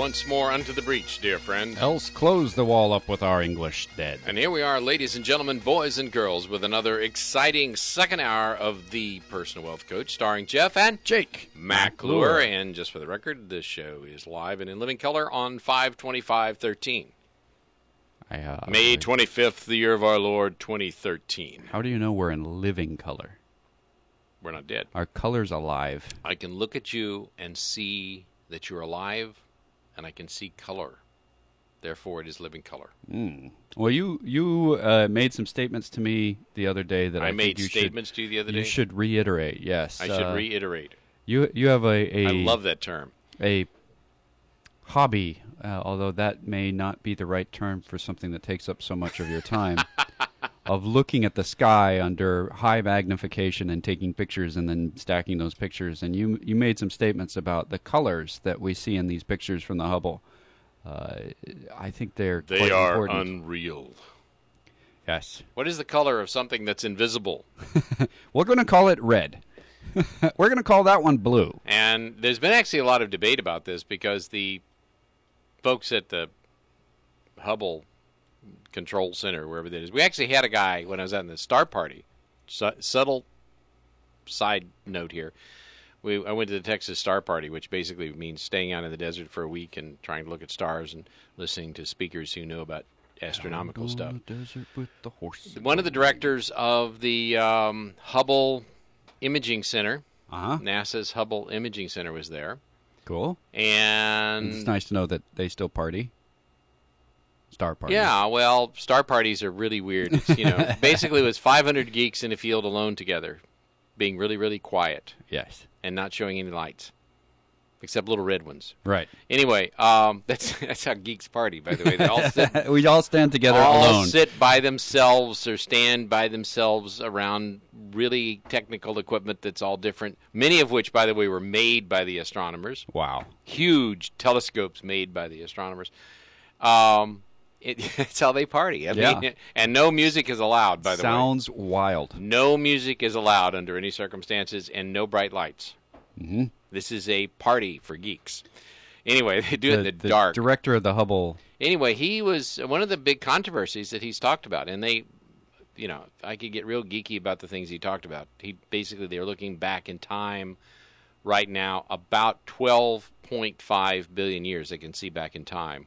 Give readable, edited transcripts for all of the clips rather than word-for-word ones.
once more unto the breach, dear friend. Else close the wall up with our English dead. And here we are, ladies and gentlemen, boys and girls, with another exciting second hour of The Personal Wealth Coach, starring Jeff and Jake McClure. And just for the record, this show is live and in living color on 5/25/13. May 25th, the year of our Lord, 2013. How do you know we're in living color? We're not dead. Our color's alive. I can look at you and see that you're alive, and I can see color. Therefore, it is living color. Well, you made some statements to me the other day that I made think you statements to you the other day. You should reiterate. Yes, I should reiterate. You have a I love that term. A hobby, although that may not be the right term for something that takes up so much of your time, of looking at the sky under high magnification and taking pictures and then stacking those pictures. And you made some statements about the colors that we see in these pictures from the Hubble. I think they are important. Unreal. Yes. What is the color of something that's invisible? We're going to call it red. We're going to call that one blue. And there's been actually a lot of debate about this because the folks at the Hubble Control Center, wherever that is, we actually had a guy when I was at the Star Party. Subtle side note here. I went to the Texas Star Party, which basically means staying out in the desert for a week and trying to look at stars and listening to speakers who know about astronomical stuff. Desert with the horse. One of the directors of the Hubble Imaging Center, NASA's Hubble Imaging Center, was there. Cool. And it's nice to know that they still party. Star parties. Yeah, well, star parties are really weird. It's, basically it was 500 geeks in a field alone together, being really, really quiet. Yes. And not showing any lights, except little red ones. Right. Anyway, that's how geeks party, by the way. They all sit. We all stand together all alone. Sit by themselves or stand by themselves around really technical equipment that's all different, many of which, by the way, were made by the astronomers. Wow. Huge telescopes made by the astronomers. It's how they party. I mean, and no music is allowed, by the way. Sounds wild. No music is allowed under any circumstances, and no bright lights. Mm-hmm. This is a party for geeks. Anyway, they do it in the dark. The director of the Hubble. Anyway, he was one of the big controversies that he's talked about, and they, I could get real geeky about the things he talked about. They're looking back in time right now about 12.5 billion years. They can see back in time.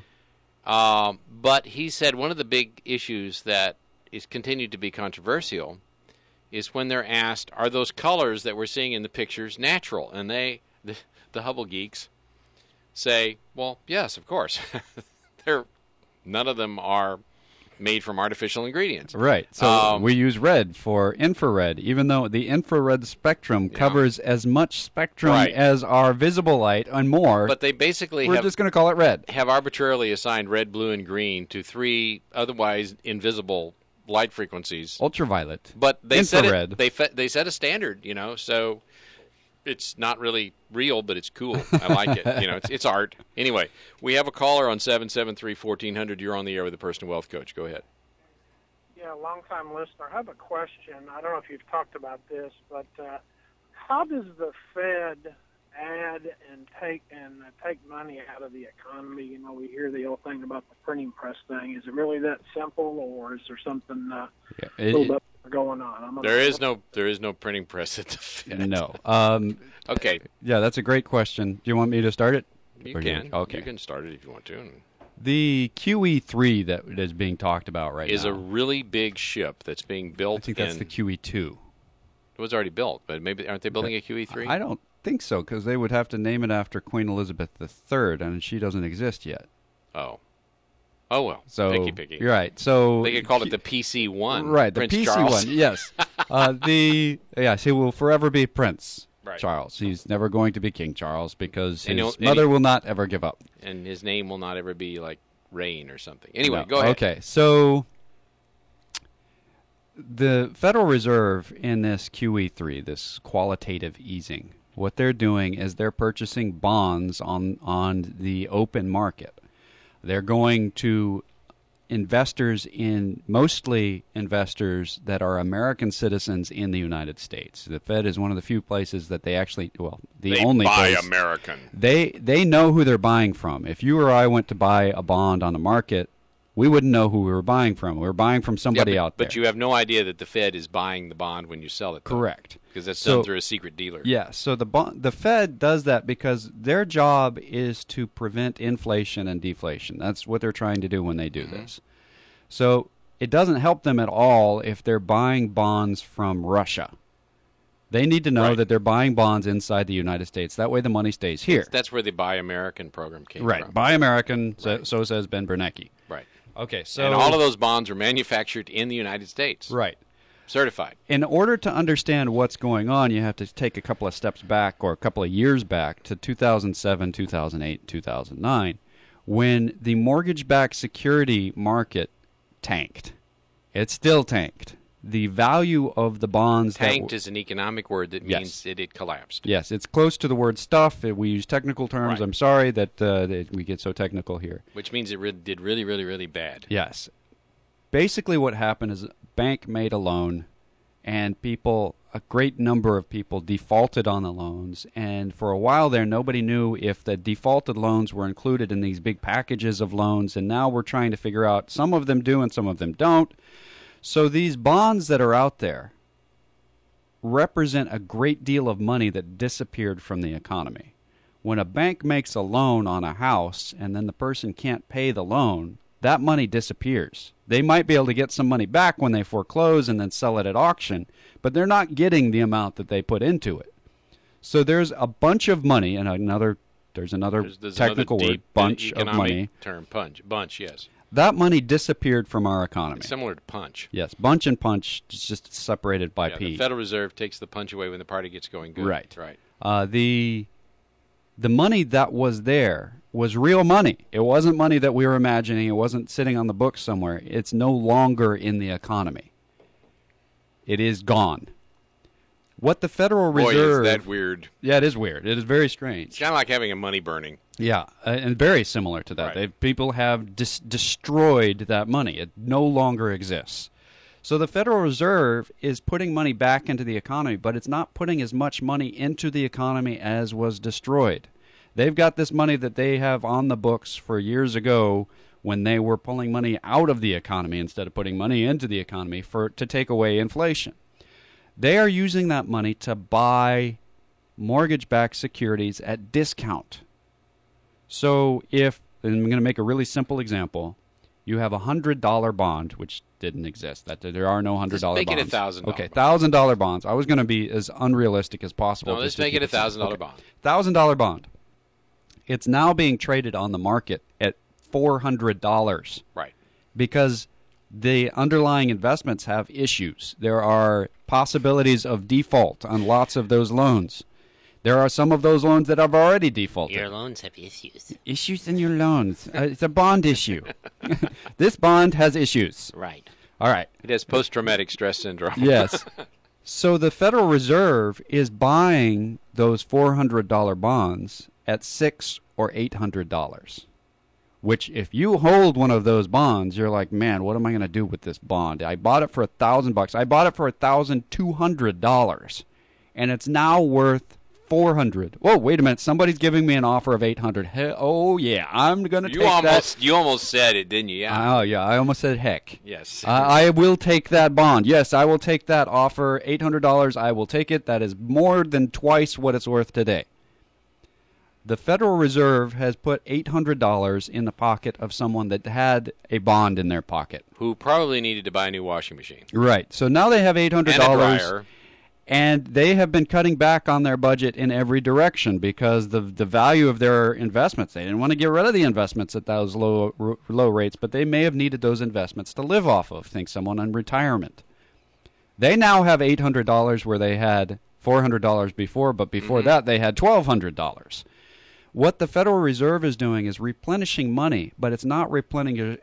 But he said one of the big issues that is continued to be controversial is when they're asked, are those colors that we're seeing in the pictures natural? And the Hubble geeks say, well, yes, of course. None of them are made from artificial ingredients. Right. So we use red for infrared, even though the infrared spectrum covers as much spectrum as our visible light and more. But they basically we're just going to call it red. Have arbitrarily assigned red, blue, and green to three otherwise invisible light frequencies. Ultraviolet. But they infrared. They set a standard, so it's not really real, but it's cool. I like it. It's art. Anyway, we have a caller on 773-1400. You're on the air with the Personal Wealth Coach. Go ahead. Yeah, long-time listener. I have a question. I don't know if you've talked about this, but how does the Fed add and take money out of the economy? We hear the old thing about the printing press thing. Is it really that simple, or is there something a little bit going on? There is no printing press at the Fed. No. Okay. Yeah, that's a great question. Do you want me to start it? You can. Okay. You can start it if you want to. The QE3 that is being talked about right now is a really big ship that's being built. I think that's the QE2. It was already built, but maybe aren't they building a QE3? I don't think so, because they would have to name it after Queen Elizabeth III, and she doesn't exist yet. Oh well. So picky. You're right. So they could call it the PC1. Right, Prince the PC1. Charles. Yes. He will forever be Prince Charles. He's never going to be King Charles because his mother will not ever give up, and his name will not ever be like Reign or something. Anyway, go ahead. Okay, so the Federal Reserve in this QE3, this qualitative easing, what they're doing is they're purchasing bonds on the open market. They're going to mostly investors that are American citizens in the United States. The Fed is one of the few places that they actually, they only buy place, American. They know who they're buying from. If you or I went to buy a bond on the market, we wouldn't know who we were buying from. We were buying from somebody out there. But you have no idea that the Fed is buying the bond when you sell it. Correct. Because that's done through a secret dealer. Yeah, so the Fed does that because their job is to prevent inflation and deflation. That's what they're trying to do when they do this. So it doesn't help them at all if they're buying bonds from Russia. They need to know that they're buying bonds inside the United States. That way the money stays here. That's where the Buy American program came from. Right, Buy American, so says Ben Bernanke. Right. Okay, so... And all of those bonds are manufactured in the United States. Right. Certified. In order to understand what's going on, you have to take a couple of steps back or a couple of years back to 2007, 2008, 2009, when the mortgage-backed security market tanked. It still tanked. The value of the bonds... Tanked is an economic word that means that it collapsed. Yes, it's close to the word stuff. We use technical terms. Right. I'm sorry that we get so technical here. Which means it did really, really, really bad. Yes. Basically what happened is a bank made a loan, and a great number of people defaulted on the loans. And for a while there, nobody knew if the defaulted loans were included in these big packages of loans. And now we're trying to figure out some of them do and some of them don't. So these bonds that are out there represent a great deal of money that disappeared from the economy. When a bank makes a loan on a house and then the person can't pay the loan, that money disappears. They might be able to get some money back when they foreclose and then sell it at auction, but they're not getting the amount that they put into it. So there's a bunch of money, and there's another technical word, bunch of money. Term, bunch, yes. That money disappeared from our economy. It's similar to punch. Yes, bunch and punch is just separated by P. The Federal Reserve takes the punch away when the party gets going good. Right. Right. The money that was there was real money. It wasn't money that we were imagining. It wasn't sitting on the books somewhere. It's no longer in the economy. It is gone. What the Federal Reserve... Boy, is that weird. Yeah, it is weird. It is very strange. It's kind of like having a money burning. Yeah, and very similar to that. Right. People have destroyed that money. It no longer exists. So the Federal Reserve is putting money back into the economy, but it's not putting as much money into the economy as was destroyed. They've got this money that they have on the books for years ago when they were pulling money out of the economy instead of putting money into the economy to take away inflation. They are using that money to buy mortgage-backed securities at discount. So and I'm going to make a really simple example. You have a $100 bond, which didn't exist. There are no $100 bonds. Make it $1,000. Okay, $1,000 bonds. I was going to be as unrealistic as possible. No, let's make it a $1,000 bond. $1,000 bond. It's now being traded on the market at $400. Right. Because the underlying investments have issues. There are possibilities of default on lots of those loans. There are some of those loans that have already defaulted. Your loans have issues. Issues in your loans. It's a bond issue. This bond has issues. Right. All right. It has post-traumatic stress syndrome. Yes. So the Federal Reserve is buying those $400 bonds at $600 or $800. Which, if you hold one of those bonds, you're like, man, what am I going to do with this bond? I bought it for $1,000. I bought it for $1,200, and it's now worth $400. Whoa, wait a minute! Somebody's giving me an offer of $800. Oh yeah, I'm going to take that. You almost said it, didn't you? Yeah. Oh yeah, I almost said heck. Yes. I will take that bond. Yes, I will take that offer. $800. I will take it. That is more than twice what it's worth today. The Federal Reserve has put $800 in the pocket of someone that had a bond in their pocket. Who probably needed to buy a new washing machine. Right. So now they have $800. And a dryer. And they have been cutting back on their budget in every direction because the value of their investments. They didn't want to get rid of the investments at those low rates, but they may have needed those investments to live off of. Think someone in retirement. They now have $800 where they had $400 before, but before that they had $1,200. What the Federal Reserve is doing is replenishing money, but it's not replenishing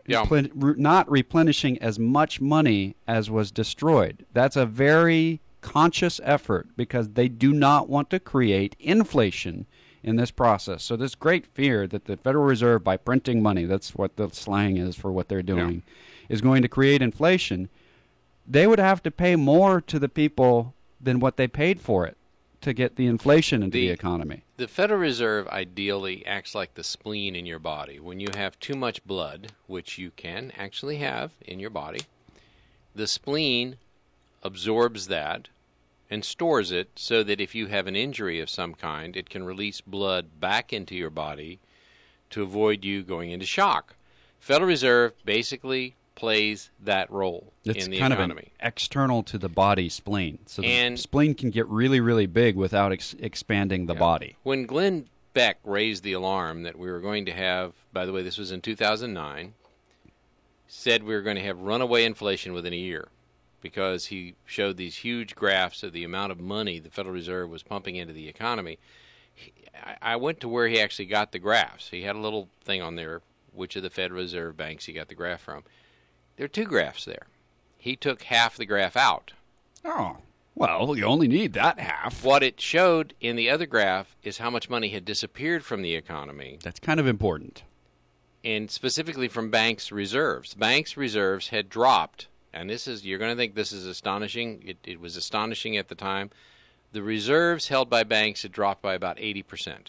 as much money as was destroyed. That's a very conscious effort because they do not want to create inflation in this process. So this great fear that the Federal Reserve, by printing money, that's what the slang is for what they're doing, is going to create inflation. They would have to pay more to the people than what they paid for it to get the inflation into the economy. The Federal Reserve ideally acts like the spleen in your body. When you have too much blood, which you can actually have in your body, the spleen absorbs that and stores it so that if you have an injury of some kind, it can release blood back into your body to avoid you going into shock. Federal Reserve basically plays that role in the kind economy. Of external to the body spleen. So And- the spleen can get really, really big without expanding the body. When Glenn Beck raised the alarm that we were going to have, by the way, this was in 2009, said we were going to have runaway inflation within a year because he showed these huge graphs of the amount of money the Federal Reserve was pumping into the economy. I went to where he actually got the graphs. He had a little thing on there, which of the Federal Reserve banks he got the graph from. There are two graphs there. He took half the graph out. Oh, well, you only need that half. What it showed in the other graph is how much money had disappeared from the economy, That's kind of important. and specifically from banks' reserves. Banks' reserves had dropped, and this is, you're going to think this is astonishing. It was astonishing at the time. The reserves held by banks had dropped by about 80%.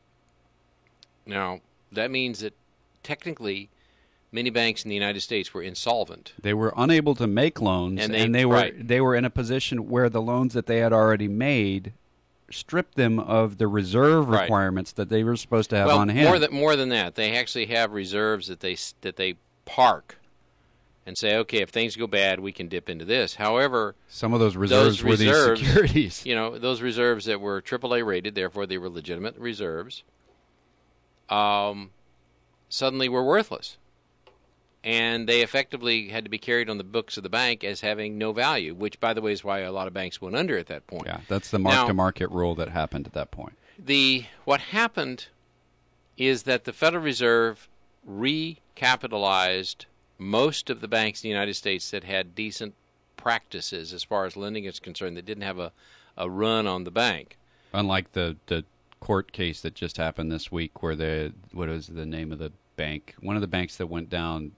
Now, that means that technically many banks in the United States were insolvent. They were unable to make loans, And and they- they were in a position where the loans that they had already made stripped them of the reserve Right. requirements that they were supposed to have Well, on hand. more than that, they actually have reserves that they park and say, okay, if things go bad, we can dip into this. However, Some of those reserves were these reserves- securities. you know, those reserves that were AAA rated, therefore they were legitimate reserves, suddenly were worthless. And they effectively had to be carried on the books of the bank as having no value, which, by the way, is why a lot of banks went under at that point. Yeah, that's the mark-to-market rule that happened at that point. What happened is that the Federal Reserve recapitalized most of the banks in the United States that had decent practices as far as lending is concerned, that didn't have a run on the bank. Unlike the court case that just happened this week where what was the name of the bank? One of the banks that went down,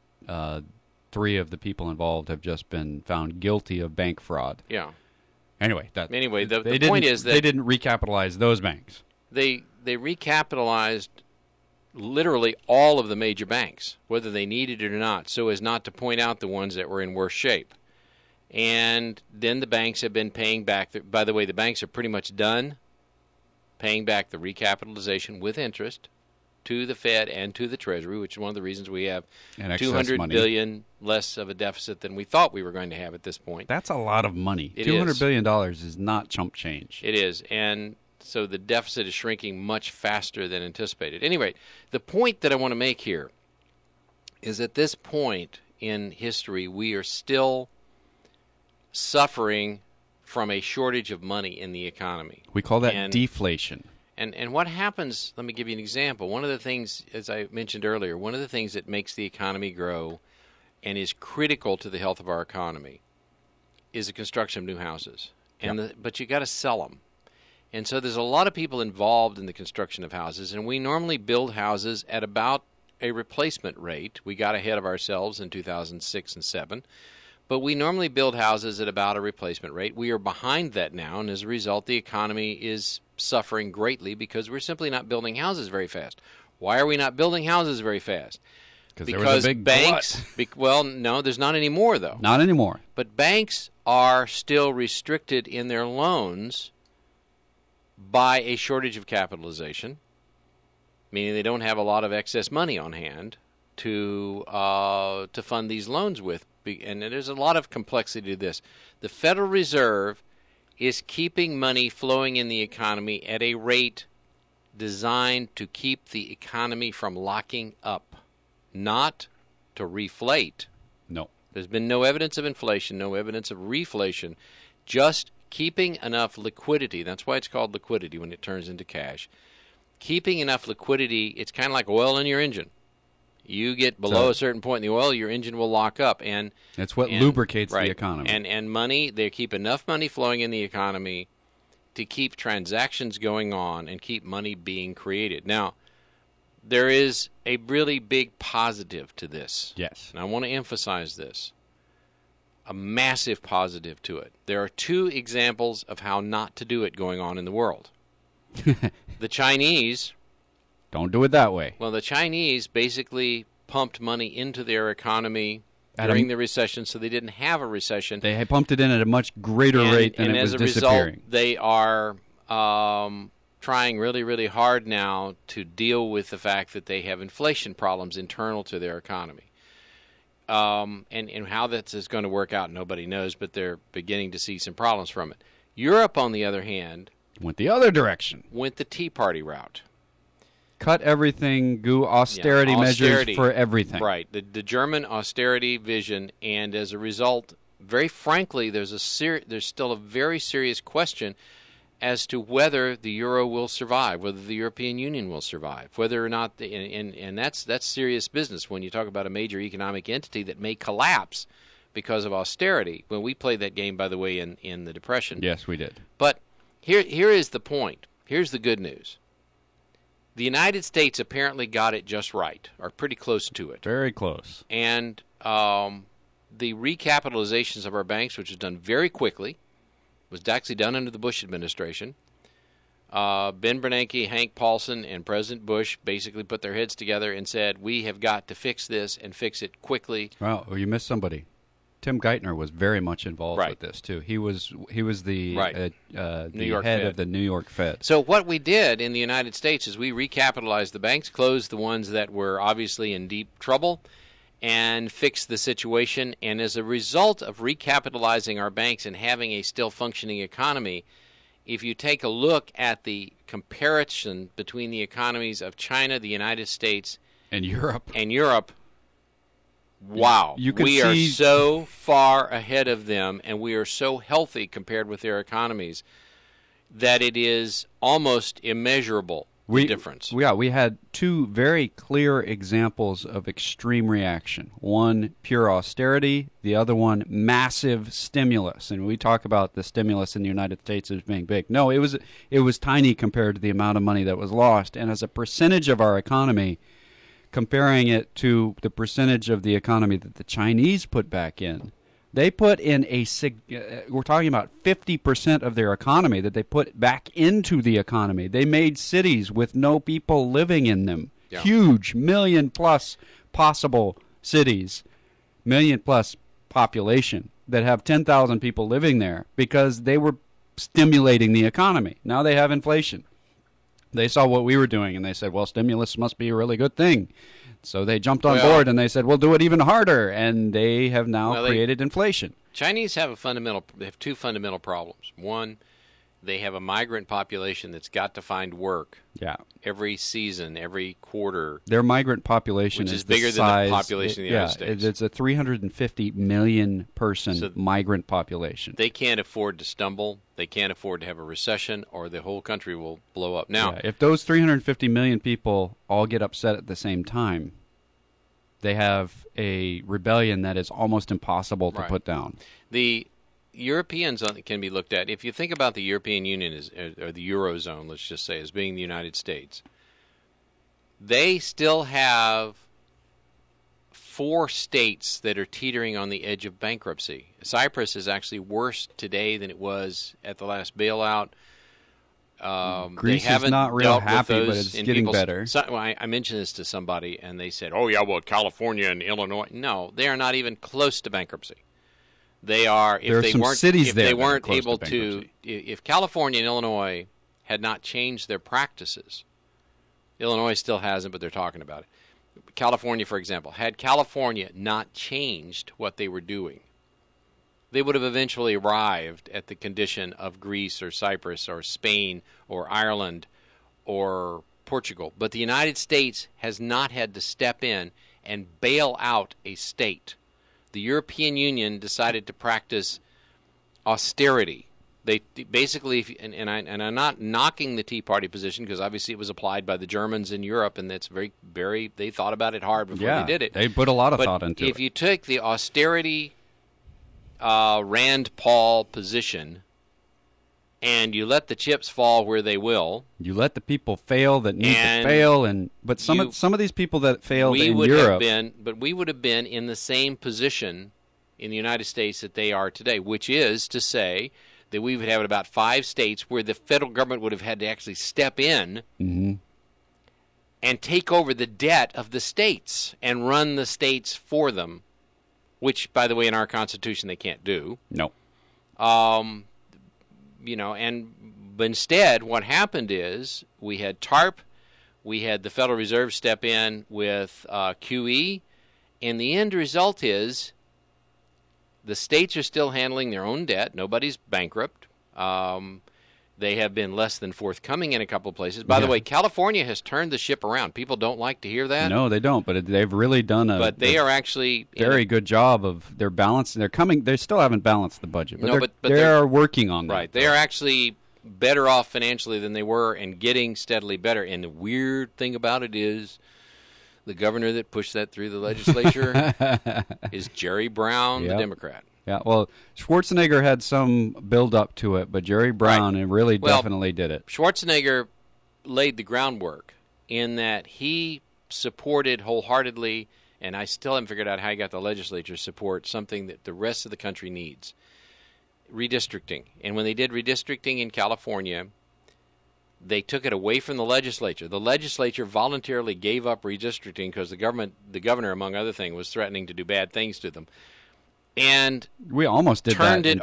3 of the people involved have just been found guilty of bank fraud. Yeah. Anyway, the point is that they didn't recapitalize those banks. They recapitalized literally all of the major banks, whether they needed it or not, so as not to point out the ones that were in worse shape. And then the banks have been paying back. By the way, the banks are pretty much done paying back the recapitalization with interest to the Fed and to the Treasury, which is one of the reasons we have And excess $200 money. billion less of a deficit than we thought we were going to have at this point. That's a lot of money. It $200 is. billion is not chump change. It is, and so the deficit is shrinking much faster than anticipated. Anyway, the point that I want to make here is at this point in history, we are still suffering from a shortage of money in the economy. We call that And- deflation. And what happens, let me give you an example. One of the things, as I mentioned earlier, one of the things that makes the economy grow and is critical to the health of our economy is the construction of new houses. But you got to sell them. And so there's a lot of people involved in the construction of houses, and we normally build houses at about a replacement rate. We got ahead of ourselves in 2006 and 7. But we normally build houses at about a replacement rate. We are behind that now, and as a result, the economy is suffering greatly because we're simply not building houses very fast. Why are we not building houses very fast? There was a big banks, glut. well, no, there's not anymore, though. Not anymore. But banks are still restricted in their loans by a shortage of capitalization, meaning they don't have a lot of excess money on hand to fund these loans with. And there's a lot of complexity to this. The Federal Reserve is keeping money flowing in the economy at a rate designed to keep the economy from locking up, not to reflate. No. There's been no evidence of inflation, no evidence of reflation, just keeping enough liquidity. That's why it's called liquidity when it turns into cash. Keeping enough liquidity, it's kind of like oil in your engine. You get below a certain point in the oil, your engine will lock up. And It's what lubricates the economy. And money, they keep enough money flowing in the economy to keep transactions going on and keep money being created. Now, there is a really big positive to this. Yes. And I want to emphasize this. A massive positive to it. There are two examples of how not to do it going on in the world. The Chinese... Don't do it that way. Well, the Chinese basically pumped money into their economy during the recession, so they didn't have a recession. They had pumped it in at a much greater rate than it was disappearing. And as a result, they are trying really, really hard now to deal with the fact that they have inflation problems internal to their economy. And how that is going to work out, nobody knows, but they're beginning to see some problems from it. Europe, on the other hand, went the other direction. Went the Tea Party route. Cut everything, austerity measures for everything. Right, the German austerity vision, and as a result, very frankly, there's still a very serious question as to whether the euro will survive, whether the European Union will survive, whether or not, and that's serious business when you talk about a major economic entity that may collapse because of austerity. Well, we played that game, by the way, in the Depression. Yes, we did. But here is the point. Here's the good news. The United States apparently got it just right, or pretty close to it. Very close. And the recapitalizations of our banks, which was done very quickly, was actually done under the Bush administration. Ben Bernanke, Hank Paulson, and President Bush basically put their heads together and said, we have got to fix this and fix it quickly. Well, you missed somebody. Tim Geithner was very much involved with this, too. He was the head of the New York Fed. So what we did in the United States is we recapitalized the banks, closed the ones that were obviously in deep trouble, and fixed the situation. And as a result of recapitalizing our banks and having a still functioning economy, if you take a look at the comparison between the economies of China, the United States, and Europe, wow, we are so far ahead of them, and we are so healthy compared with their economies that it is almost immeasurable, the difference. We had two very clear examples of extreme reaction. One, pure austerity. The other one, massive stimulus. And we talk about the stimulus in the United States as being big. No, it was tiny compared to the amount of money that was lost. And as a percentage of our economy, comparing it to the percentage of the economy that the Chinese put back in, they put in we're talking about 50% of their economy that they put back into the economy. They made cities with no people living in them. Yeah. Huge, million-plus possible cities, million-plus population that have 10,000 people living there because they were stimulating the economy. Now they have inflation. They saw what we were doing, and they said, well, stimulus must be a really good thing. So they jumped on board, and they said, we'll do it even harder, and they have now created inflation. Chinese have two fundamental problems. One, they have a migrant population that's got to find work every season, every quarter. Their migrant population is bigger than the population of the United States. It's a 350 million person migrant population. They can't afford to stumble. They can't afford to have a recession, or the whole country will blow up. Now, if those 350 million people all get upset at the same time, they have a rebellion that is almost impossible to put down. The Europeans can be looked at. If you think about the European Union or the Eurozone, let's just say, as being the United States, they still have 4 states that are teetering on the edge of bankruptcy. Cyprus is actually worse today than it was at the last bailout. Greece is not real happy, but it's getting better. I mentioned this to somebody, and they said, California and Illinois. No, they are not even close to bankruptcy. They are. If they weren't able to, if California and Illinois had not changed their practices, Illinois still hasn't, but they're talking about it. California, for example, had California not changed what they were doing, they would have eventually arrived at the condition of Greece or Cyprus or Spain or Ireland or Portugal. But the United States has not had to step in and bail out a state. The European Union decided to practice austerity. They basically, and I'm not knocking the Tea Party position because obviously it was applied by the Germans in Europe, and that's they thought about it hard before they did it. They put a lot of thought into it. If you took the austerity Rand Paul position and you let the chips fall where they will. You let the people fail that need And to fail, but some of these people that failed in Europe, we would have been in the same position in the United States that they are today, which is to say that we would have about 5 states where the federal government would have had to actually step in and take over the debt of the states and run the states for them, which, by the way, in our Constitution they can't do. No. But instead, what happened is we had TARP, we had the Federal Reserve step in with QE, and the end result is the states are still handling their own debt. Nobody's bankrupt. They have been less than forthcoming in a couple of places. By the way, California has turned the ship around. People don't like to hear that. No, they don't. But they've really done a very good job of their balance. They still haven't balanced the budget, but they are working on that. Right, they are actually better off financially than they were, and getting steadily better. And the weird thing about it is, the governor that pushed that through the legislature is Jerry Brown, the Democrat. Yeah, well, Schwarzenegger had some build-up to it, but Jerry Brown definitely did it. Schwarzenegger laid the groundwork in that he supported wholeheartedly, and I still haven't figured out how he got the legislature to support something that the rest of the country needs, redistricting. And when they did redistricting in California, they took it away from the legislature. The legislature voluntarily gave up redistricting because the governor, among other things, was threatening to do bad things to them. And we almost did turned it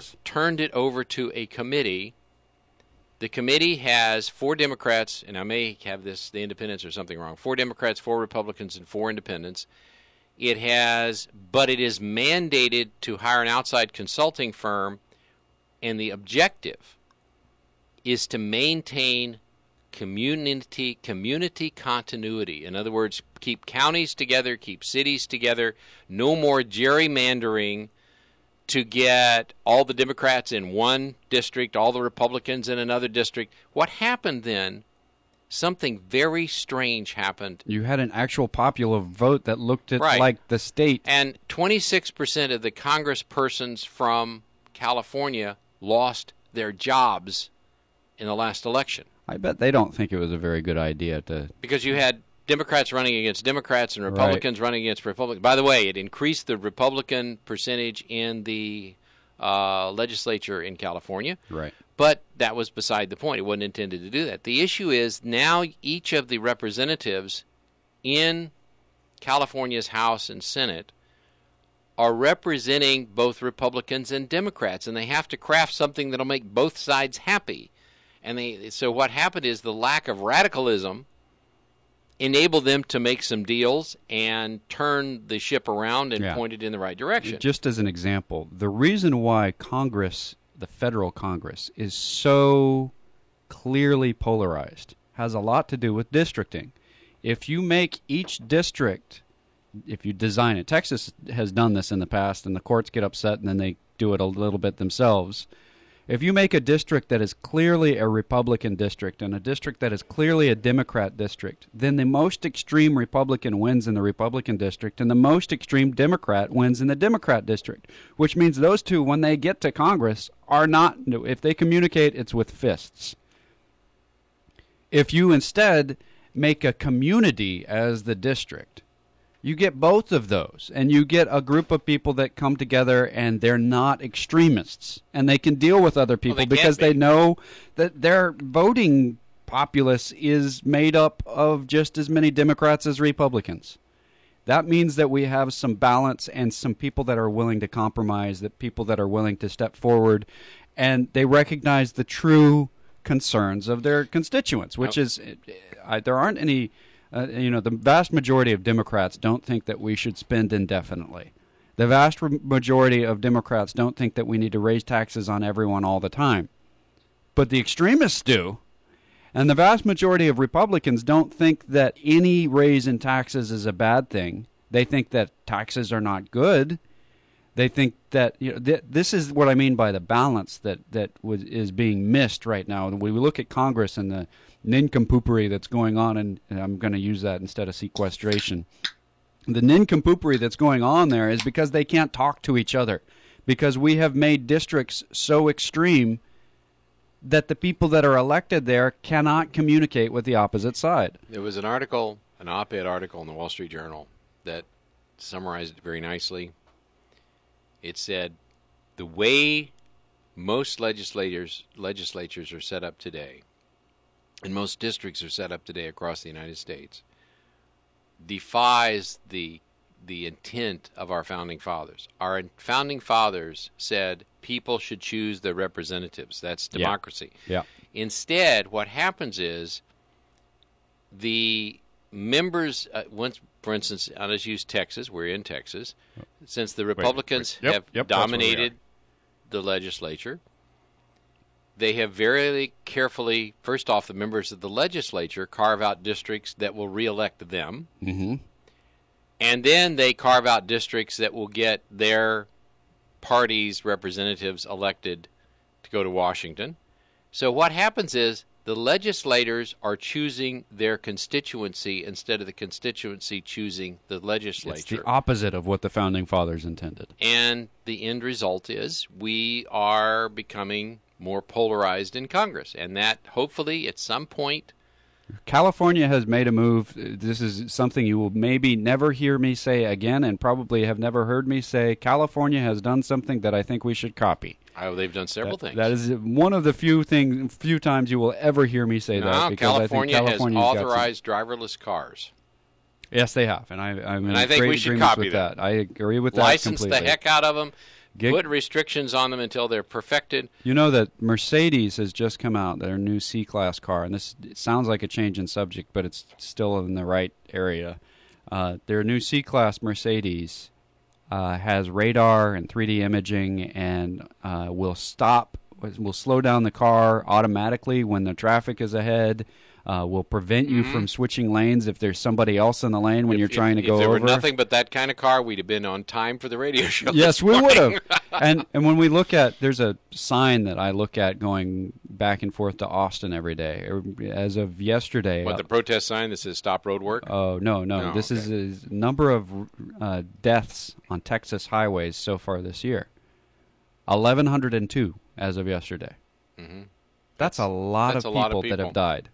over to a committee. The committee has 4 Democrats, and I may have the independents or something wrong. 4 Democrats, 4 Republicans, and 4 independents. But it is mandated to hire an outside consulting firm, and the objective is to maintain community continuity. In other words, keep counties together, keep cities together, no more gerrymandering to get all the Democrats in one district, all the Republicans in another district. What happened then, something very strange happened. You had an actual popular vote that looked at like the state. And 26% of the congresspersons from California lost their jobs in the last election. I bet they don't think it was a very good idea to... Because you had Democrats running against Democrats and Republicans running against Republicans. By the way, it increased the Republican percentage in the legislature in California. Right. But that was beside the point. It wasn't intended to do that. The issue is now each of the representatives in California's House and Senate are representing both Republicans and Democrats, and they have to craft something that will make both sides happy. So what happened is the lack of radicalism enabled them to make some deals and turn the ship around and point it in the right direction. Just as an example, the reason why Congress, the federal Congress, is so clearly polarized has a lot to do with districting. If you make each district, if you design it, Texas has done this in the past, and the courts get upset and then they do it a little bit themselves. If you make a district that is clearly a Republican district and a district that is clearly a Democrat district, then the most extreme Republican wins in the Republican district and the most extreme Democrat wins in the Democrat district, which means those two, when they get to Congress, are not, if they communicate, it's with fists. If you instead make a community as the district, you get both of those, and you get a group of people that come together and they're not extremists, and they can deal with other people because they know that their voting populace is made up of just as many Democrats as Republicans. That means that we have some balance and some people that are willing to compromise, that people that are willing to step forward, and they recognize the true concerns of their constituents, which is there aren't any... the vast majority of Democrats don't think that we should spend indefinitely. The vast majority of Democrats don't think that we need to raise taxes on everyone all the time. But the extremists do. And the vast majority of Republicans don't think that any raise in taxes is a bad thing. They think that taxes are not good. They think that this is what I mean by the balance that is being missed right now. When we look at Congress and the nincompoopery that's going on, and I'm going to use that instead of sequestration. The nincompoopery that's going on there is because they can't talk to each other, because we have made districts so extreme that the people that are elected there cannot communicate with the opposite side. There was an article, an op-ed article in the Wall Street Journal that summarized it very nicely. It said, the way most legislatures are set up today, and most districts are set up today across the United States, defies the intent of our founding fathers. Our founding fathers said people should choose their representatives. That's democracy. Yeah. Instead, what happens is the members, for instance, I'll just use Texas. We're in Texas. Since the Republicans have dominated the legislature, they have very carefully, first off, the members of the legislature carve out districts that will reelect them. Mm-hmm. And then they carve out districts that will get their party's representatives elected to go to Washington. So what happens is the legislators are choosing their constituency instead of the constituency choosing the legislature. It's the opposite of what the founding fathers intended. And the end result is we are becoming more polarized in Congress. And that hopefully at some point... California has made a move. This is something you will maybe never hear me say again, and probably have never heard me say. California has done something that I think we should copy. Oh, they've done several things. That is one of the few times you will ever hear me say that. Because California I think has authorized driverless cars. Yes, they have, and I'm in I think we should copy that. I agree with that License completely. the heck out of them. Put restrictions on them until they're perfected. You know that Mercedes has just come out, their new C-Class car, and this sounds like a change in subject, but it's still in the right area. Their new C-Class Mercedes has radar and 3D imaging and will slow down the car automatically when the traffic is ahead. Will prevent you from switching lanes if there's somebody else in the lane when you're trying to go over. If there were nothing but that kind of car, we'd have been on time for the radio show. Yes, we would have. And when we look at, there's a sign that I look at going back and forth to Austin every day. As of yesterday. What, the protest sign that says stop road work? Oh, no. This is a number of deaths on Texas highways so far this year. 1,102 as of yesterday. Mm-hmm. That's a lot of people that have died.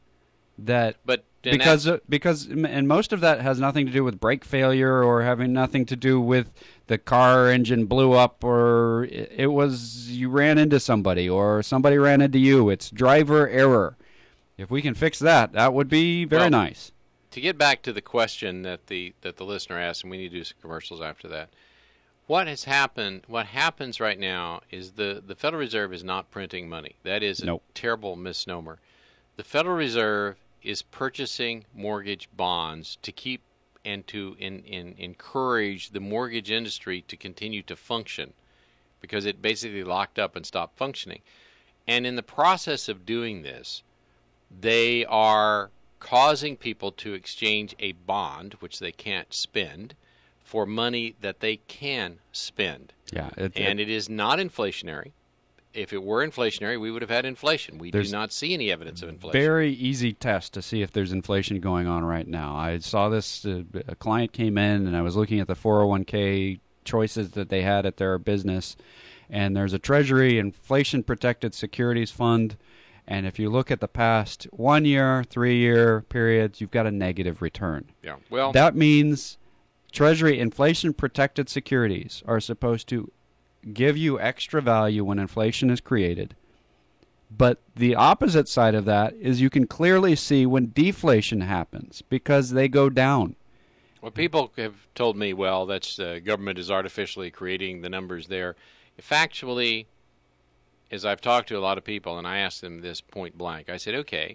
Because most of that has nothing to do with brake failure or having nothing to do with the car engine blew up or it was you ran into somebody or somebody ran into you. It's driver error. If we can fix that, that would be very nice. To get back to the question that the listener asked, and we need to do some commercials after that. What happens right now is the Federal Reserve is not printing money. That is a terrible misnomer. The Federal Reserve is purchasing mortgage bonds to keep and to encourage the mortgage industry to continue to function because it basically locked up and stopped functioning. And in the process of doing this, they are causing people to exchange a bond, which they can't spend, for money that they can spend. Yeah, it is not inflationary. If it were inflationary, we would have had inflation. We do not see any evidence of inflation. Very easy test to see if there's inflation going on right now. I saw this, a client came in, and I was looking at the 401k choices that they had at their business, and there's a Treasury inflation-protected securities fund, and if you look at the past 1 year, 3 year periods, you've got a negative return. Yeah, well, that means Treasury inflation-protected securities are supposed to give you extra value when inflation is created. But the opposite side of that is you can clearly see when deflation happens because they go down. Well, people have told me, well, that's government is artificially creating the numbers there. Factually, as I've talked to a lot of people, and I asked them this point blank, I said, okay,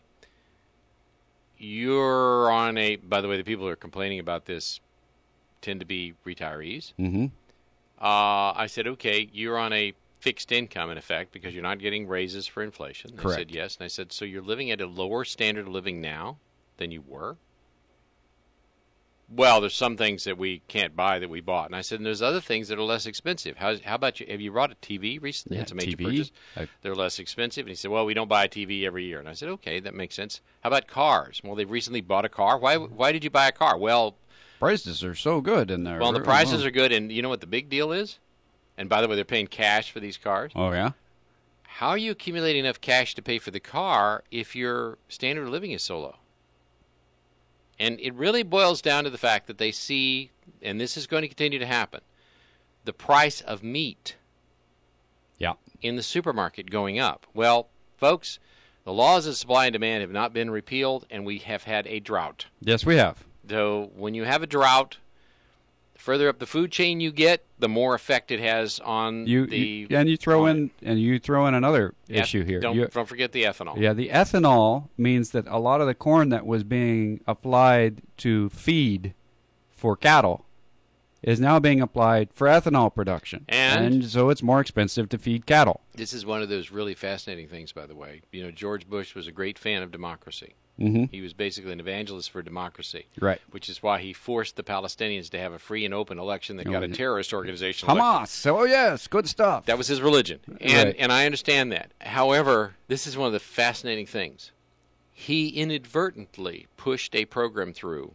you're on a, by the way, the people who are complaining about this tend to be retirees. Mm-hmm. I said, okay, you're on a fixed income, in effect, because you're not getting raises for inflation. They Correct. said yes. And I said, so you're living at a lower standard of living now than you were? Well, there's some things that we can't buy that we bought. And I said, and there's other things that are less expensive. How about you? Have you bought a TV recently? Yeah, It's a major TV. purchase. They're less expensive. And he said, well, we don't buy a TV every year. And I said, okay, that makes sense. How about cars? Well, they've recently bought a car. Why did you buy a car? Well, prices are so good in there. Well, the prices are good, and you know what the big deal is? And by the way, they're paying cash for these cars. Oh, yeah? how are you accumulating enough cash to pay for the car if your standard of living is so low? And it really boils down to the fact that they see, and this is going to continue to happen, the price of meat in the supermarket going up. Well, folks, the laws of supply and demand have not been repealed, and we have had a drought. Yes, we have. So when you have a drought, the further up the food chain you get, the more effect it has on the. And you throw in another issue here. Don't forget the ethanol. Yeah, the ethanol means that a lot of the corn that was being applied to feed for cattle is now being applied for ethanol production. And so it's more expensive to feed cattle. This is one of those really fascinating things, by the way. You know, George Bush was a great fan of democracy. Mm-hmm. He was basically an evangelist for democracy. Right. Which is why he forced the Palestinians to have a free and open election that got a terrorist organization Hamas. Oh, yes. Good stuff. That was his religion. And I understand that. However, this is one of the fascinating things. He inadvertently pushed a program through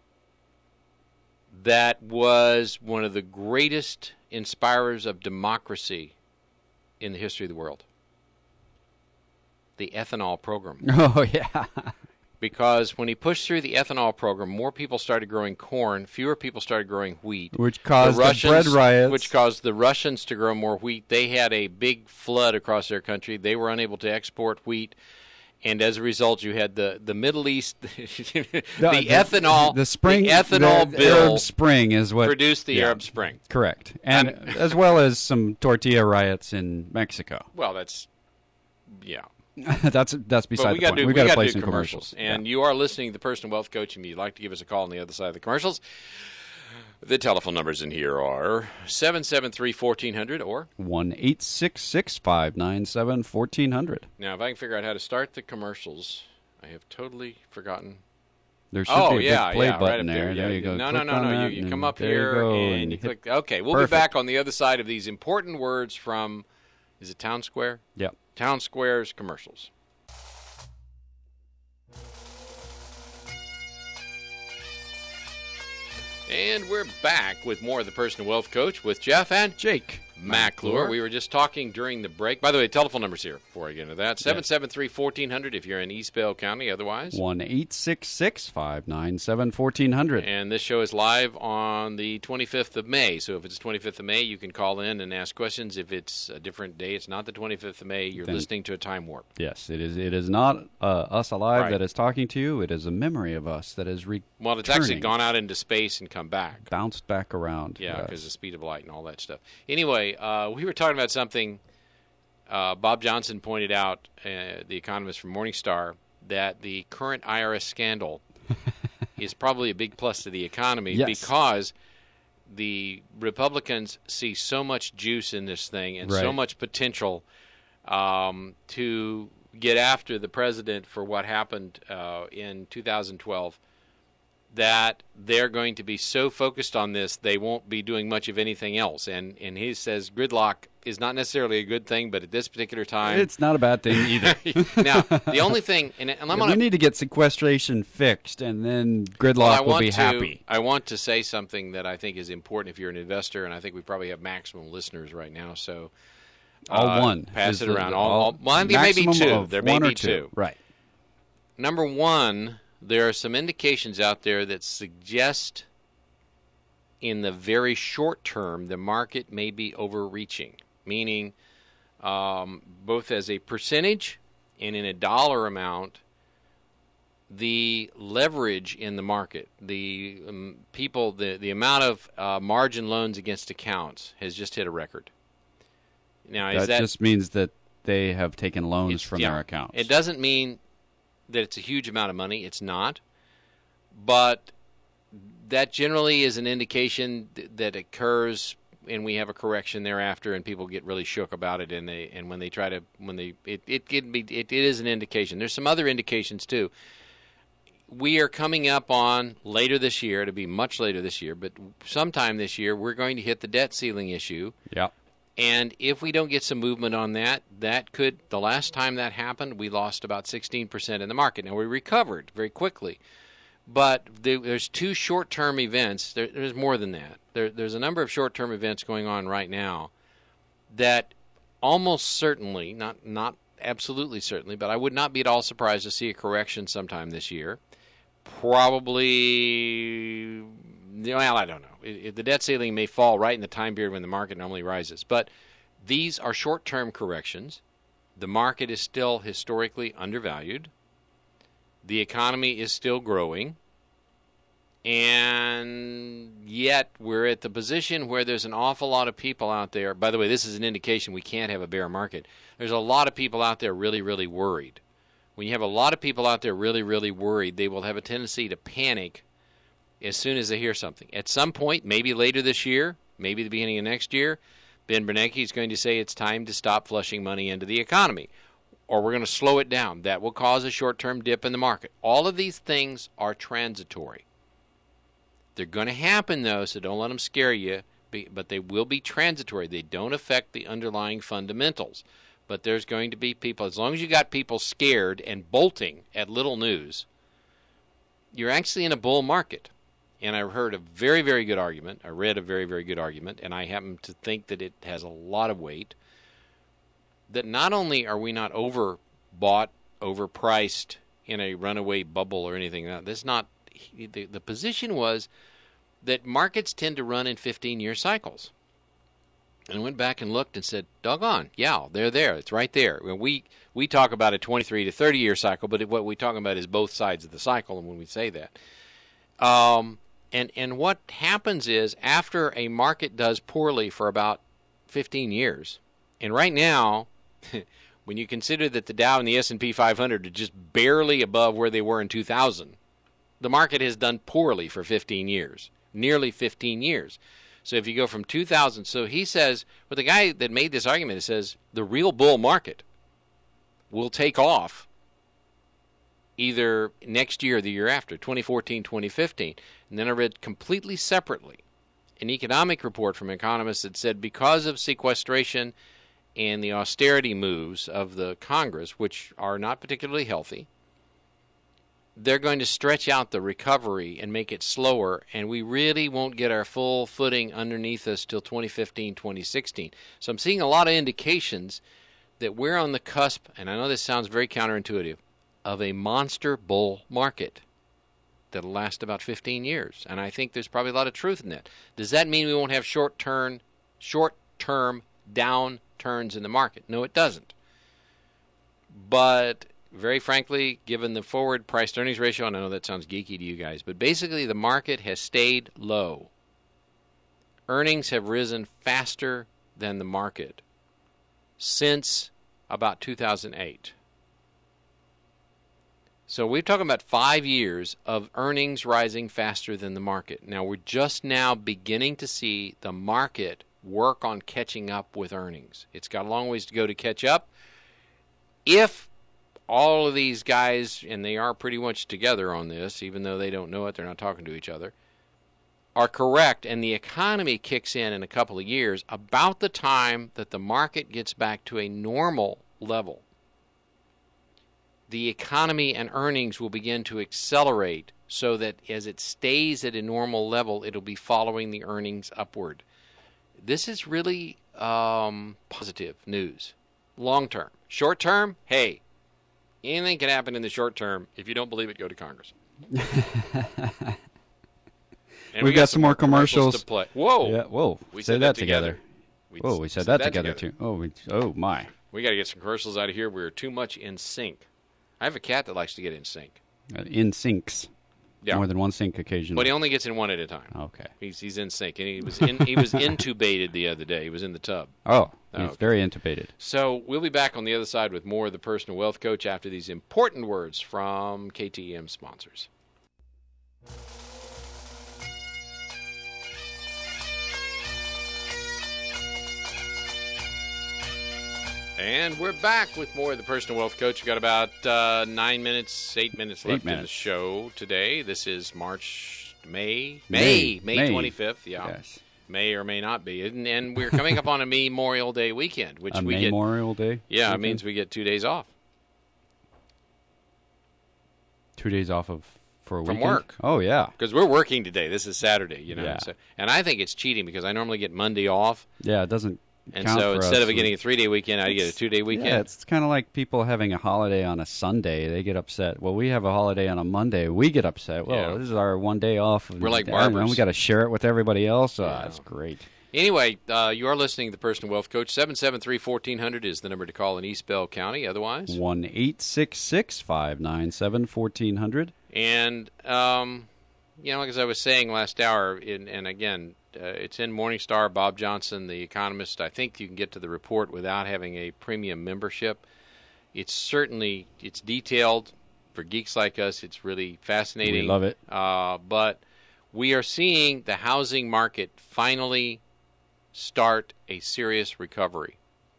that was one of the greatest inspirers of democracy in the history of the world. The ethanol program. Oh, yeah. Because when he pushed through the ethanol program, more people started growing corn, fewer people started growing wheat. Which caused the bread riots. Which caused the Russians to grow more wheat. They had a big flood across their country. They were unable to export wheat. And as a result, you had the Middle East, the ethanol bill. Arab Spring is what produced the Arab Spring. Correct, and as well as some tortilla riots in Mexico. Well, that's that's beside the point. We got to play do some commercials. And you are listening to the Personal Wealth Coach, and you'd like to give us a call on the other side of the commercials. The telephone numbers in here are 773-1400 or 1-866-597-1400. Now, if I can figure out how to start the commercials, I have totally forgotten. There should be a big play button right there. There you go. No. You come up here and you click. Okay, we'll be back on the other side of these important words from, is it Town Square? Yep. Town Square's commercials. And we're back with more of the Personal Wealth Coach with Jeff and Jake McClure. We were just talking during the break. By the way, telephone number's here before I get into that. 773-1400 if you're in East Bell County. Otherwise, 1-866-597-1400. And this show is live on the 25th of May. So if it's the 25th of May, you can call in and ask questions. If it's a different day, it's not the 25th of May, you're listening to a time warp. Yes, it is. It is not us alive that is talking to you. It is a memory of us that is Well, it's actually gone out into space and come back. Bounced back around. Yeah, because of the speed of light and all that stuff. Anyway, we were talking about something Bob Johnson pointed out, the economist from Morningstar, that the current IRS scandal is probably a big plus to the economy because the Republicans see so much juice in this thing and so much potential to get after the president for what happened in 2012 that they're going to be so focused on this, they won't be doing much of anything else. And he says gridlock is not necessarily a good thing, but at this particular time... It's not a bad thing either. Now, the only thing... And we need to get sequestration fixed, and then gridlock will be happy. I want to say something that I think is important if you're an investor, and I think we probably have maximum listeners right now, so... Pass it around. Well, maybe two. There may be two. Right. Number one... There are some indications out there that suggest in the very short term the market may be overreaching, meaning both as a percentage and in a dollar amount, the leverage in the market, the the amount of margin loans against accounts has just hit a record. Now, that just means that they have taken loans from their accounts. It doesn't mean that it's a huge amount of money. It's not. But that generally is an indication that occurs and we have a correction thereafter and people get really shook about it it is an indication. There's some other indications too. We are coming up on later this year, to be much later this year, but sometime this year we're going to hit the debt ceiling issue. Yeah. And if we don't get some movement on the last time that happened, we lost about 16% in the market. Now, we recovered very quickly. But there's two short-term events. There's more than that. There's a number of short-term events going on right now that almost certainly, not absolutely certainly, but I would not be at all surprised to see a correction sometime this year. Probably, well, I don't know. The debt ceiling may fall right in the time period when the market normally rises. But these are short-term corrections. The market is still historically undervalued. The economy is still growing. And yet we're at the position where there's an awful lot of people out there. By the way, this is an indication we can't have a bear market. There's a lot of people out there really, really worried. When you have a lot of people out there really, really worried, they will have a tendency to panic as soon as they hear something. At some point, maybe later this year, maybe the beginning of next year, Ben Bernanke is going to say it's time to stop flushing money into the economy, or we're going to slow it down. That will cause a short-term dip in the market. All of these things are transitory. They're going to happen, though, so don't let them scare you, but they will be transitory. They don't affect the underlying fundamentals. But there's going to be people, as long as you got people scared and bolting at little news, you're actually in a bull market. And I heard a very, very good argument. I read a very, very good argument, and I happen to think that it has a lot of weight, that not only are we not overbought, overpriced in a runaway bubble or anything like that, that's not, the position was that markets tend to run in 15-year cycles. And I went back and looked and said, doggone, yeah, they're there. It's right there. We talk about a 23 to 30-year cycle, but what we talk about is both sides of the cycle when we say that. And what happens is after a market does poorly for about 15 years, and right now, when you consider that the Dow and the S&P 500 are just barely above where they were in 2000, the market has done poorly for 15 years, nearly 15 years. So if you go from 2000, so he says, well, the guy that made this argument says the real bull market will take off either next year or the year after, 2014, 2015. And then I read completely separately an economic report from economists that said because of sequestration and the austerity moves of the Congress, which are not particularly healthy, they're going to stretch out the recovery and make it slower, and we really won't get our full footing underneath us till 2015, 2016. So I'm seeing a lot of indications that we're on the cusp, and I know this sounds very counterintuitive, of a monster bull market that'll last about 15 years. And I think there's probably a lot of truth in that. Does that mean we won't have short-term downturns in the market? No, it doesn't. But very frankly, given the forward price-to-earnings ratio, and I know that sounds geeky to you guys, but basically the market has stayed low. Earnings have risen faster than the market since about 2008. So we're talking about 5 years of earnings rising faster than the market. Now we're just now beginning to see the market work on catching up with earnings. It's got a long ways to go to catch up. If all of these guys, and they are pretty much together on this, even though they don't know it, they're not talking to each other, are correct, and the economy kicks in a couple of years, about the time that the market gets back to a normal level, the economy and earnings will begin to accelerate so that as it stays at a normal level, it'll be following the earnings upward. This is really positive news, long term. Short term, hey, anything can happen in the short term. If you don't believe it, go to Congress. And we got some more commercials to play. Whoa. Yeah, whoa. We said that together. Whoa, we said that together, too. Oh, my. We got to get some commercials out of here. We're too much in sync. I have a cat that likes to get in sync. In syncs. Yeah. More than one sync occasionally. But he only gets in one at a time. Okay. He's in sync. And he was intubated the other day. He was in the tub. Oh, he's very intubated. So we'll be back on the other side with more of the Personal Wealth Coach after these important words from KTM sponsors. And we're back with more of the Personal Wealth Coach. We've got about 8 minutes left in the show today. This is May 25th. Yeah. Yes. May or may not be. And we're coming up on a Memorial Day weekend, which we get. Memorial Day? Yeah, weekend? It means we get 2 days off. 2 days off for a weekend? From work. Oh, yeah. Because we're working today. This is Saturday, you know. Yeah. So, and I think it's cheating because I normally get Monday off. Yeah, it doesn't And count so for instead us. of getting a 3-day weekend, I get a 2-day weekend. Yeah, it's kind of like people having a holiday on a Sunday. They get upset. Well, we have a holiday on a Monday. We get upset. Well, Yeah. this is our one day off. We're like I don't know, barbers. we got to share it with everybody else. Yeah. That's great. Anyway, you are listening to the Personal Wealth Coach. 773-1400 is the number to call in East Bell County. Otherwise, 1-866-597-1400. And, like as I was saying last hour, and again, it's in Morningstar, Bob Johnson, the economist. I think you can get to the report without having a premium membership. It's detailed. For geeks like us, it's really fascinating. We love it. But we are seeing the housing market finally start a serious recovery.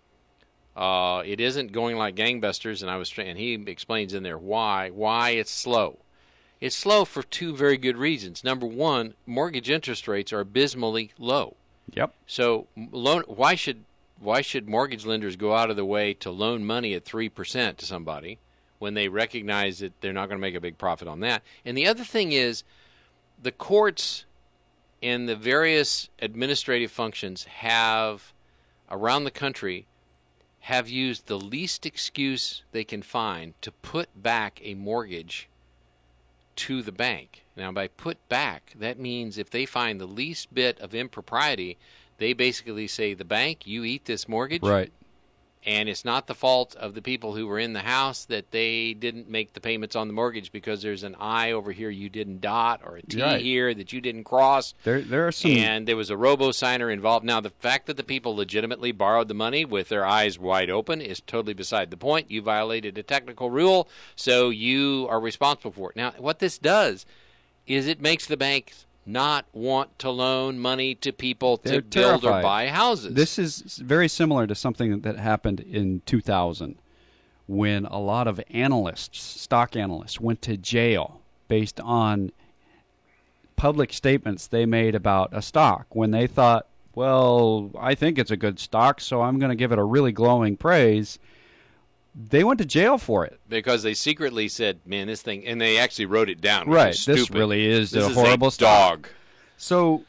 It isn't going like gangbusters, and he explains in there why it's slow. It's slow for two very good reasons. Number one, mortgage interest rates are abysmally low. Yep. So why should mortgage lenders go out of their way to loan money at 3% to somebody when they recognize that they're not going to make a big profit on that? And the other thing is, the courts and the various administrative functions around the country have used the least excuse they can find to put back a mortgage to the bank. Now, by put back, that means if they find the least bit of impropriety, they basically say, the bank, you eat this mortgage. Right. And it's not the fault of the people who were in the house that they didn't make the payments on the mortgage because there's an I over here you didn't dot or a T Right. here that you didn't cross. There are some. And there was a robo-signer involved. Now, the fact that the people legitimately borrowed the money with their eyes wide open is totally beside the point. You violated a technical rule, so you are responsible for it. Now, what this does is it makes the banks not want to loan money to people to They're build or terrified. buy houses. This is very similar to something that happened in 2000 when a lot of analysts, stock analysts, went to jail based on public statements they made about a stock when they thought, well, I think it's a good stock, so I'm going to give it a really glowing praise. They went to jail for it. Because they secretly said, man, this thing, and they actually wrote it down. Right. Which is This stupid. really is This a horrible a stock. dog. So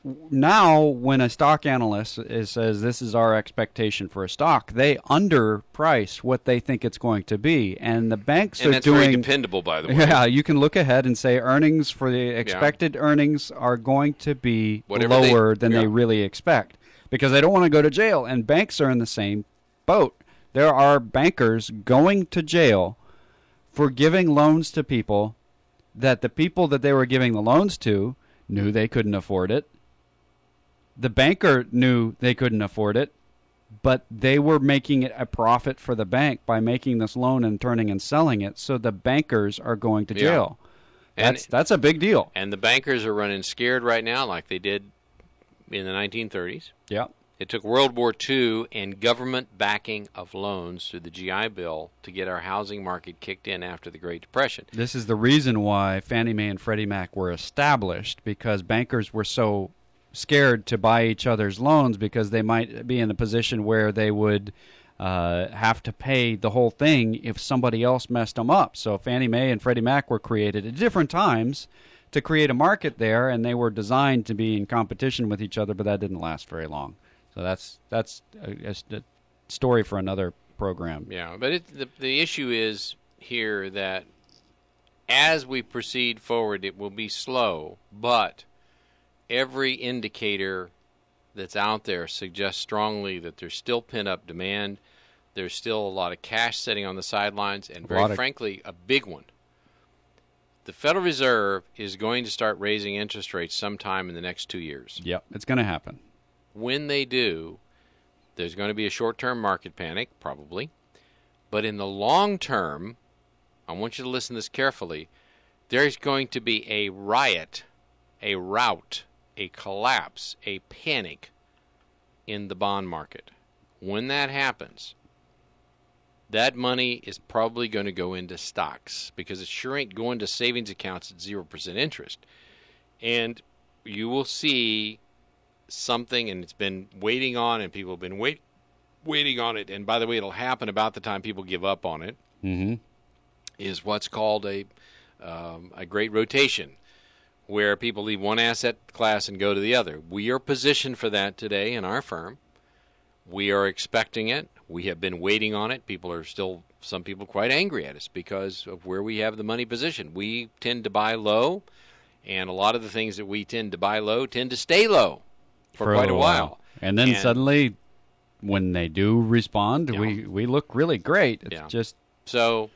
now when a stock analyst says this is our expectation for a stock, they underprice what they think it's going to be. And the banks And are that's very doing... dependable, by the way. Yeah, you can look ahead and say earnings for the expected earnings are going to be Whatever lower than yeah. they really expect because they don't want to go to jail. And banks are in the same boat. There are bankers going to jail for giving loans to people that the people that they were giving the loans to knew they couldn't afford it. The banker knew they couldn't afford it, but they were making it a profit for the bank by making this loan and turning and selling it, so the bankers are going to jail. And- That's a big deal. And the bankers are running scared right now like they did in the 1930s. Yeah. It took World War II and government backing of loans through the GI Bill to get our housing market kicked in after the Great Depression. This is the reason why Fannie Mae and Freddie Mac were established, because bankers were so scared to buy each other's loans because they might be in a position where they would have to pay the whole thing if somebody else messed them up. So Fannie Mae and Freddie Mac were created at different times to create a market there, and they were designed to be in competition with each other, but that didn't last very long. So that's a story for another program. Yeah, but the issue is here that as we proceed forward, it will be slow, but every indicator that's out there suggests strongly that there's still pent-up demand. There's still a lot of cash sitting on the sidelines, and very frankly, a big one. The Federal Reserve is going to start raising interest rates sometime in the next 2 years. Yep, it's going to happen. When they do, there's going to be a short-term market panic, probably. But in the long term, I want you to listen to this carefully, there's going to be a riot, a rout, a collapse, a panic in the bond market. When that happens, that money is probably going to go into stocks because it sure ain't going to savings accounts at 0% interest. And you will see something, and it's been waiting on, and people have been waiting on it. And by the way, it'll happen about the time people give up on it. Mm-hmm. Is what's called a great rotation, where people leave one asset class and go to the other. We are positioned for that today in our firm. We are expecting it. We have been waiting on it. Some people quite angry at us because of where we have the money positioned. We tend to buy low, and a lot of the things that we tend to buy low tend to stay low for quite a while. And then suddenly, when they do respond, Yeah. we look really great. It's Yeah. just So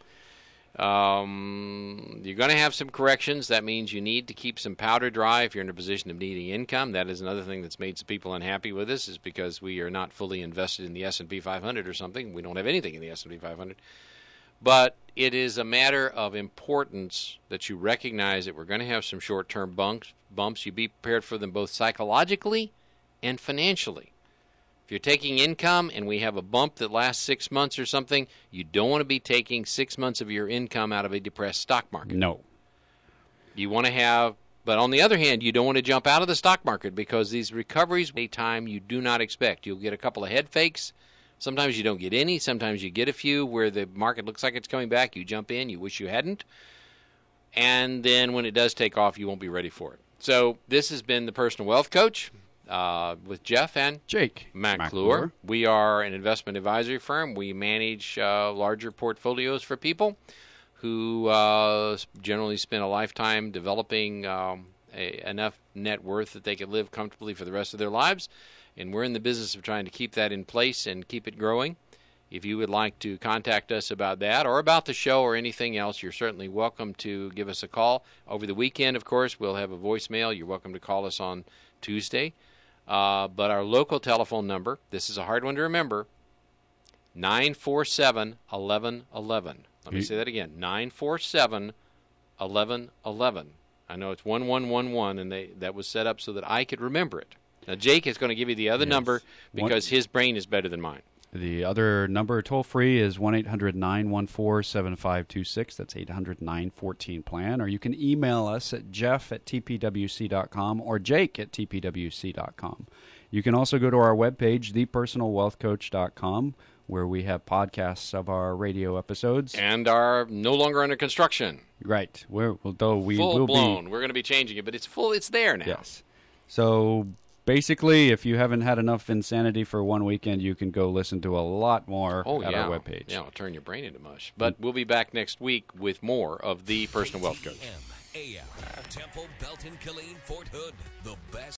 you're going to have some corrections. That means you need to keep some powder dry if you're in a position of needing income. That is another thing that's made some people unhappy with us, is because we are not fully invested in the S&P 500 or something. We don't have anything in the S&P 500. But it is a matter of importance that you recognize that we're going to have some short-term bumps. You be prepared for them both psychologically and financially. If you're taking income and we have a bump that lasts 6 months or something, you don't want to be taking 6 months of your income out of a depressed stock market. no. You want to have, but on the other hand, you don't want to jump out of the stock market because these recoveries take time you do not expect. You'll get a couple of head fakes. Sometimes you don't get any. Sometimes you get a few where the market looks like it's coming back. You jump in. You wish you hadn't. And then when it does take off, you won't be ready for it. So this has been the Personal Wealth Coach with Jeff and Jake McClure. We are an investment advisory firm. We manage larger portfolios for people who generally spend a lifetime developing enough net worth that they can live comfortably for the rest of their lives. And we're in the business of trying to keep that in place and keep it growing. If you would like to contact us about that or about the show or anything else, you're certainly welcome to give us a call. Over the weekend, of course, we'll have a voicemail. You're welcome to call us on Tuesday. But our local telephone number, this is a hard one to remember, 947-1111. Let me say that again, 947-1111. I know it's 1111, and that was set up so that I could remember it. Now, Jake is going to give you the other number because his brain is better than mine. The other number toll-free is 1-800-914-7526. That's 800-914-PLAN. Or you can email us at jeff@tpwc.com or jake@tpwc.com. You can also go to our webpage, thepersonalwealthcoach.com, where we have podcasts of our radio episodes. And are no longer under construction. Right. Though we will Full-blown. be... We're going to be changing it, but it's full. It's there now. Yes. So... basically, if you haven't had enough insanity for one weekend, you can go listen to a lot more at our webpage. Yeah, it'll turn your brain into mush. But we'll be back next week with more of the Personal Wealth Coach. AM, Temple, Belton, Killeen, Fort Hood, the best.